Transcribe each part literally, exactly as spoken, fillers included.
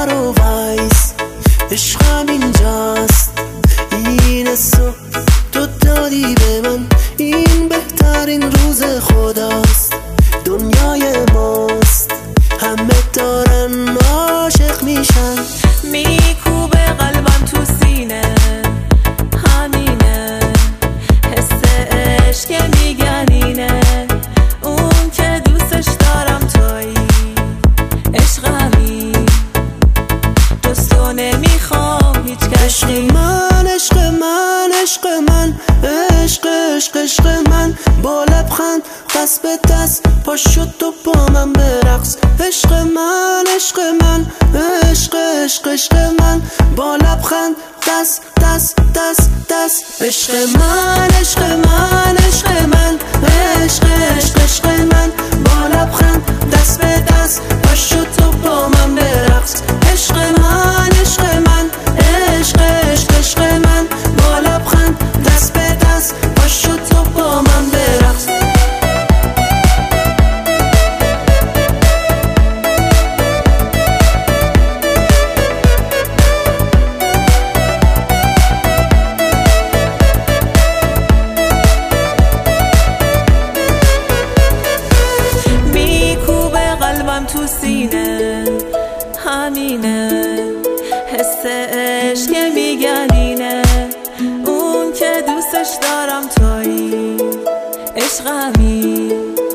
نرو وایس، عشقم اینجاست، این صبح تو دادی به من، این بهترین روز خداست، دنیای ماست، همه دارن عاشق میشن. میکوبه قلبم تو سینه، همینه حس عشق که میگن اینه، اون که دوستش دارم تویی، عشقمی دوستو نمیخوام هیچ کسی. عشق من عشق من عشق من عشق عشق عشق من، با لبخند دست به دست پاشو تو با من برقص. عشق من عشق من عشق عشق عشق من، با لبخند دست دست دست دست. عشق من عشق من عشق من عشق عشق عشق من، با لبخند دست به دست پاشو تو با من برقص. عشق من عشق من عشق عشق عشق من، با لبخند دست به دست پاشو تو با من برقص. تو سینه همینه حس عشق که میگن اینه، اون که دوستش دارم تویی، عشقمی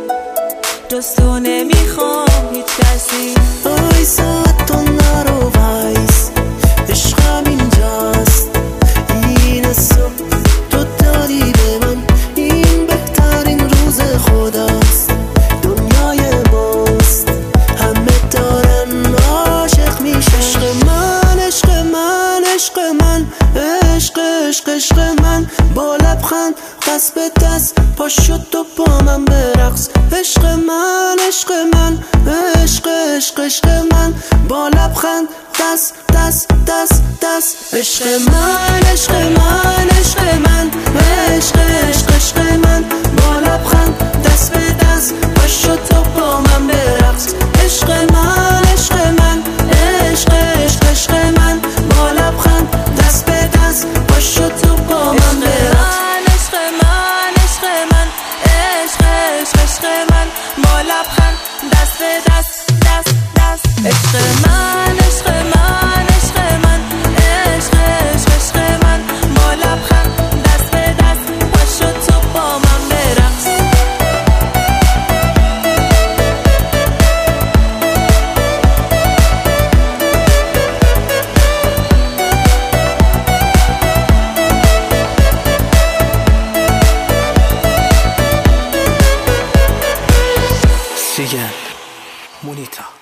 دوستو نمیخوام هیچ کسی. آی ساعت تو نرو وایس، عشقم اینجاست، این صبح تو دادی به من، این بهترین روز خداست، دنیای ماست، همه دارن عاشق میشن. عشق من عشق من عشق من عشق عشق عشق من، با لبخند دست به دست پاشو تو با من برقص. عشق من عشق من عشق عشق عشق من، با لبخند دست دست دست دست. عشق من عشق من عشق من عشق عشق عشق من، با لبخند دست به دست پاشو تو با من برقص. عشق من عشق من عشق عشق عشق من، با لبخند دست به دست پاشو تو با من برقص. عشق من عشق من عشق عشق عشق من، با لبخند دست به دست دست دست. عشق من عشق من عشق من عشق عشق عشق من، با لبخند دست به دست پاشو تو با من برقص. Sigan Monita.